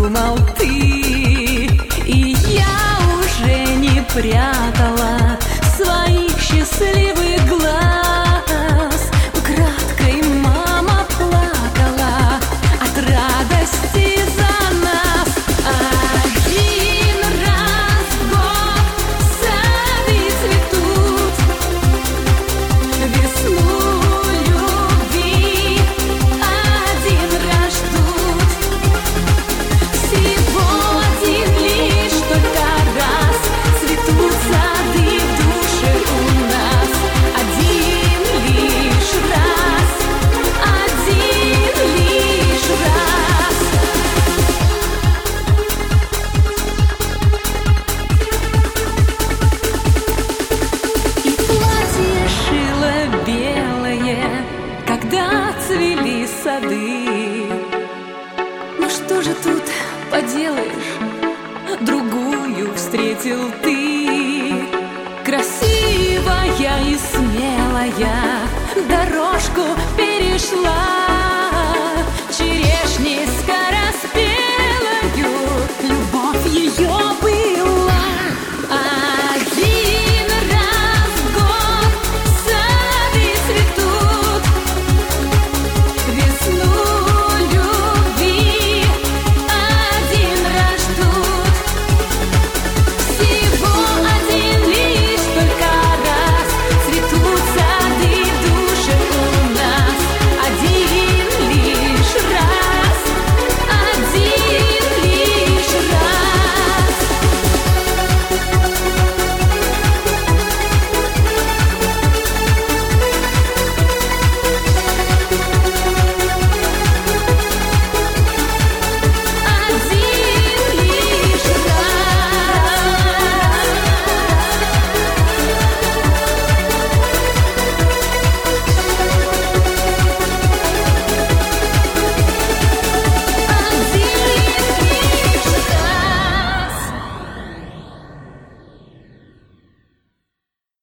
думал ты. И я уже не прятала своих счастливых глаз. Украдкой мама плакала от радости за нас. Один раз в год сады цветут, весну любви один раз ждут. Всего один лишь только раз цветут сады в душе у нас. Один лишь раз, один лишь раз. И платье шила белое, когда цвели сады. Ну что же тут поделаешь, другую встретил ты. Красивая и смелая дорожку перешла.